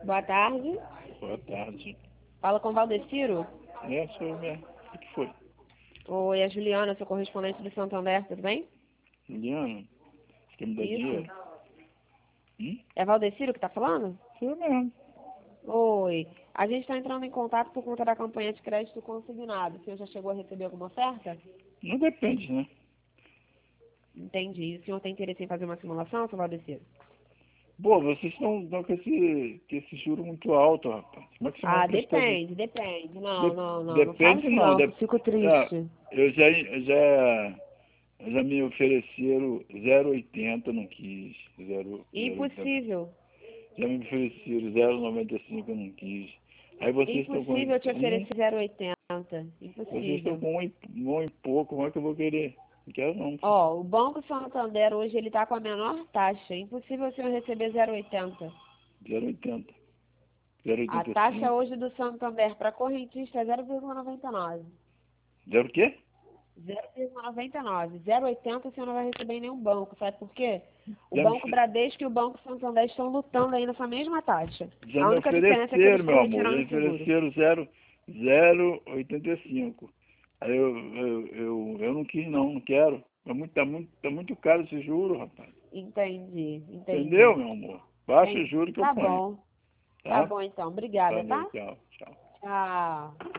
Boa tarde. Boa tarde. Fala com Valdeciro. Sou eu mesmo. O que foi? Oi, a Juliana, sou correspondente do Santander, tudo bem? Juliana? Você quer me dar Isso. dinheiro? É Valdeciro que tá falando? Sou eu mesmo. Oi. A gente está entrando em contato por conta da campanha de crédito consignado. O senhor já chegou a receber alguma oferta? Não depende, né? Entendi. O senhor tem interesse em fazer uma simulação, seu Valdeciro? Pô, vocês estão com esse juro muito alto, rapaz. Como é que você vai Ah, emprestar depende. Não fala Depende isso não. não, que eu fico triste. Já me ofereceram 0,80, não quis. 0,80. Impossível. Já me ofereceram 0,95, eu não quis. Aí vocês estão com Impossível eu te oferecer 0,80. vocês estão Impossível. com um e pouco, como é que eu vou querer? Não quero não. Ó, o Banco Santander hoje ele tá com a menor taxa. Impossível o senhor receber 0,80. 0,80. A 0,85. taxa hoje do Santander para correntista é 0,99. Zero o quê? 0,99. 0,80 o senhor não vai receber em nenhum banco. Sabe por quê? O Já me, Banco Bradesco e o Banco Santander estão lutando aí nessa mesma taxa. já A me única diferença é que eles ofereceram, estão meu amor. Já retirando me o seguro. ofereceram 0,85. Aí eu não quis não quero. Tá muito caro esse juro, rapaz. Entendi. Entendeu, meu amor? Baixa o Entendi. juro que eu Tá ponho. bom. Tá Tá? bom então. Obrigada, Valeu, tá? tchau, tchau. Tchau.